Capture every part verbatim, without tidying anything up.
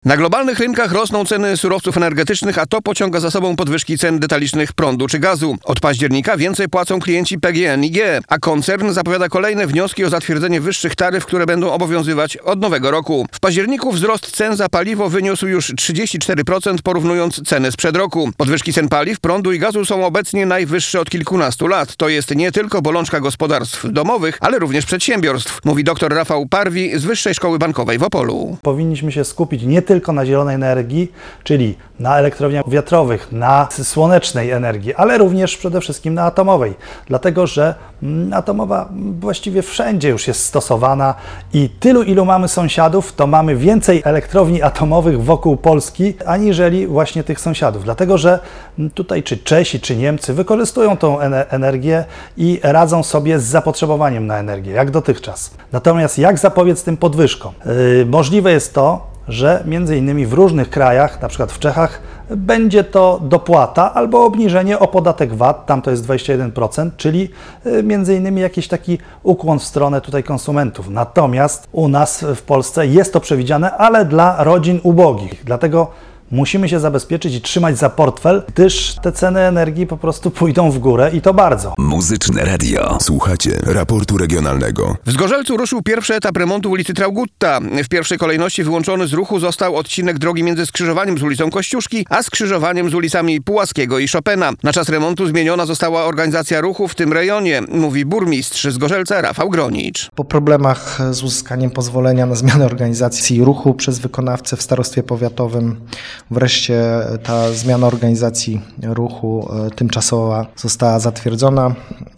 Na globalnych rynkach rosną ceny surowców energetycznych, a to pociąga za sobą podwyżki cen detalicznych prądu czy gazu. Od października więcej płacą klienci P G N i G, a koncern zapowiada kolejne wnioski o zatwierdzenie wyższych taryf, które będą obowiązywać od nowego roku. W październiku wzrost cen za paliwo wyniósł już trzydzieści cztery procent, porównując ceny sprzed roku. Podwyżki cen paliw, prądu i gazu są obecnie najwyższe od kilkunastu lat. To jest nie tylko bolączka gospodarstw domowych, ale również przedsiębiorstw, mówi dr Rafał Parwi z Wyższej Szkoły Bankowej w Opolu. Powinniśmy się skupić nie tylko na zielonej energii, czyli na elektrowniach wiatrowych, na słonecznej energii, ale również przede wszystkim na atomowej, dlatego że atomowa właściwie wszędzie już jest stosowana i tylu, ilu mamy sąsiadów, to mamy więcej elektrowni atomowych wokół Polski, aniżeli właśnie tych sąsiadów, dlatego że tutaj czy Czesi, czy Niemcy wykorzystują tą energię i radzą sobie z zapotrzebowaniem na energię, jak dotychczas. Natomiast jak zapobiec tym podwyżkom? Yy, możliwe jest to, że między innymi w różnych krajach, na przykład w Czechach, będzie to dopłata albo obniżenie o podatek V A T, tam to jest dwadzieścia jeden procent, czyli między innymi jakiś taki ukłon w stronę tutaj konsumentów. Natomiast u nas w Polsce jest to przewidziane, ale dla rodzin ubogich. Dlatego musimy się zabezpieczyć i trzymać za portfel, gdyż te ceny energii po prostu pójdą w górę i to bardzo. Muzyczne Radio. Słuchacie raportu regionalnego. W Zgorzelcu ruszył pierwszy etap remontu ulicy Traugutta. W pierwszej kolejności wyłączony z ruchu został odcinek drogi między skrzyżowaniem z ulicą Kościuszki, a skrzyżowaniem z ulicami Pułaskiego i Chopina. Na czas remontu zmieniona została organizacja ruchu w tym rejonie, mówi burmistrz Zgorzelca Rafał Gronicz. Po problemach z uzyskaniem pozwolenia na zmianę organizacji ruchu przez wykonawcę w starostwie powiatowym, wreszcie ta zmiana organizacji ruchu tymczasowa została zatwierdzona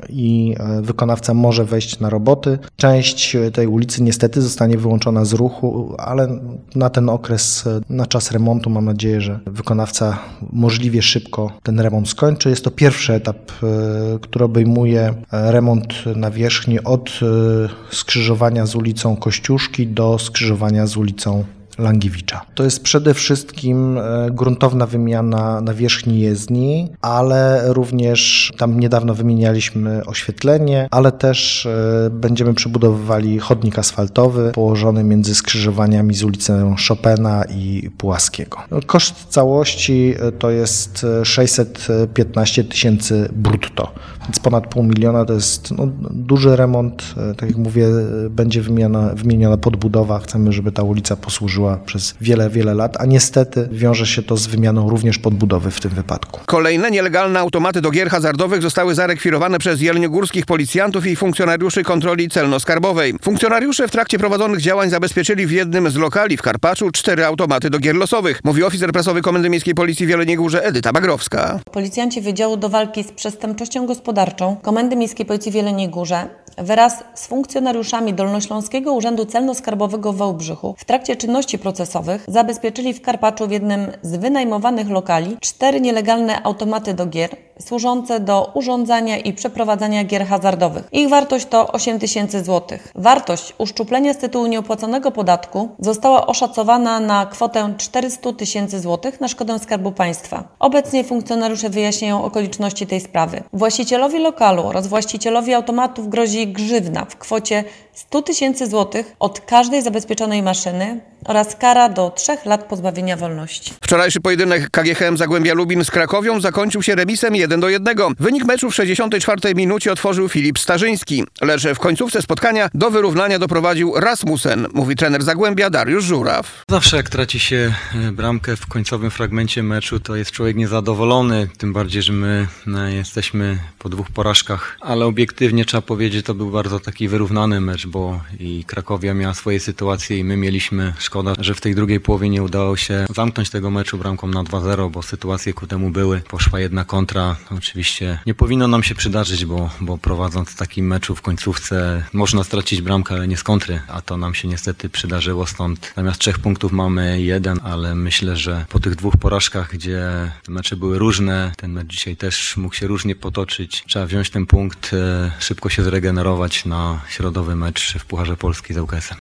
i wykonawca może wejść na roboty. Część tej ulicy niestety zostanie wyłączona z ruchu, ale na ten okres, na czas remontu mam nadzieję, że wykonawca możliwie szybko ten remont skończy. Jest to pierwszy etap, który obejmuje remont nawierzchni od skrzyżowania z ulicą Kościuszki do skrzyżowania z ulicą Langiewicza. To jest przede wszystkim gruntowna wymiana nawierzchni jezdni, ale również tam niedawno wymienialiśmy oświetlenie, ale też będziemy przebudowywali chodnik asfaltowy położony między skrzyżowaniami z ulicą Chopina i Pułaskiego. Koszt całości to jest sześćset piętnaście tysięcy brutto, więc ponad pół miliona to jest no, duży remont. Tak jak mówię, będzie wymieniona, wymieniona podbudowa. Chcemy, żeby ta ulica posłużyła przez wiele, wiele lat, a niestety wiąże się to z wymianą również podbudowy w tym wypadku. Kolejne nielegalne automaty do gier hazardowych zostały zarekwirowane przez jeleniogórskich policjantów i funkcjonariuszy kontroli celno-skarbowej. Funkcjonariusze w trakcie prowadzonych działań zabezpieczyli w jednym z lokali w Karpaczu cztery automaty do gier losowych, mówi oficer prasowy Komendy Miejskiej Policji w Jeleniej Górze Edyta Bagrowska. Policjanci Wydziału do Walki z Przestępczością Gospodarczą Komendy Miejskiej Policji w Jeleniej Górze wraz z funkcjonariuszami Dolnośląskiego Urzędu Celno-Skarbowego w Wałbrzychu w trakcie czynności procesowych zabezpieczyli w Karpaczu w jednym z wynajmowanych lokali cztery nielegalne automaty do gier służące do urządzania i przeprowadzania gier hazardowych. Ich wartość to osiem tysięcy złotych. Wartość uszczuplenia z tytułu nieopłaconego podatku została oszacowana na kwotę czterysta tysięcy złotych na szkodę Skarbu Państwa. Obecnie funkcjonariusze wyjaśniają okoliczności tej sprawy. Właścicielowi lokalu oraz właścicielowi automatów grozi grzywna w kwocie sto tysięcy złotych od każdej zabezpieczonej maszyny oraz kara do trzech lat pozbawienia wolności. Wczorajszy pojedynek K G H M Zagłębia Lubin z Krakowią zakończył się remisem jeden do jednego. Wynik meczu w sześćdziesiątej czwartej minucie otworzył Filip Starzyński, lecz w końcówce spotkania do wyrównania doprowadził Rasmussen, mówi trener Zagłębia Dariusz Żuraw. Zawsze jak traci się bramkę w końcowym fragmencie meczu, to jest człowiek niezadowolony, tym bardziej, że my no, jesteśmy po dwóch porażkach, ale obiektywnie trzeba powiedzieć, to był bardzo taki wyrównany mecz, bo i Krakowia miała swoje sytuacje i my mieliśmy. Szkoda, że w tej drugiej połowie nie udało się zamknąć tego meczu bramką na dwa zero, bo sytuacje ku temu były. Poszła jedna kontra. Oczywiście nie powinno nam się przydarzyć, bo, bo prowadząc taki meczu w końcówce można stracić bramkę, ale nie z kontry, a to nam się niestety przydarzyło. Stąd zamiast trzech punktów mamy jeden, ale myślę, że po tych dwóch porażkach, gdzie te mecze były różne, ten mecz dzisiaj też mógł się różnie potoczyć. Trzeba wziąć ten punkt, szybko się zregenerować na środowy mecz w Pucharze Polski z ŁKS-em.